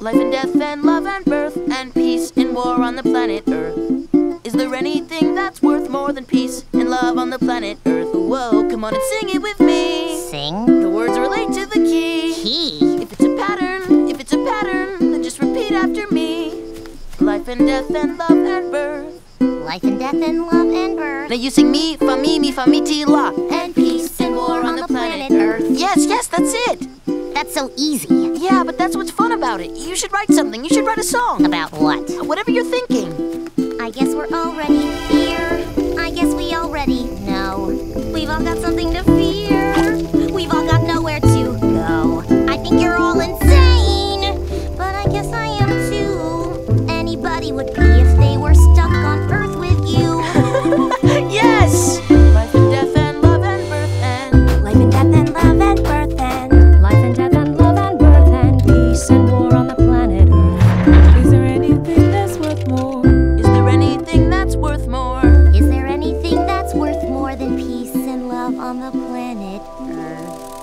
Life and death and love and birth and peace and war on the planet Earth. Is there anything that's worth more than peace and love on the planet Earth? Whoa, come on and sing it with me. Sing? The words relate to the key. Key? If it's a pattern, then just repeat after me. Life and death and love and birth. Life and death and love and birth. Now you sing mi, fa, mi, ti, la. And peace and war on the planet Earth. Yes, that's it. That's so easy. Yeah, but that's what's fun about it. You should write something. You should write a song. About what? Whatever you're thinking. I guess we're already here. I guess we already know. We've all got something to fear. We've all got nowhere to go. I think you're all insane, but I guess I am too. Anybody would be if they were stuck on Earth with you. Yes! Life and death and love and birth and Life and death and love and birth and life and death and love and birth and peace and war on the planet Earth. Is there anything that's worth more? Is there anything that's worth more? Is there anything that's worth more than peace and love on the planet Earth?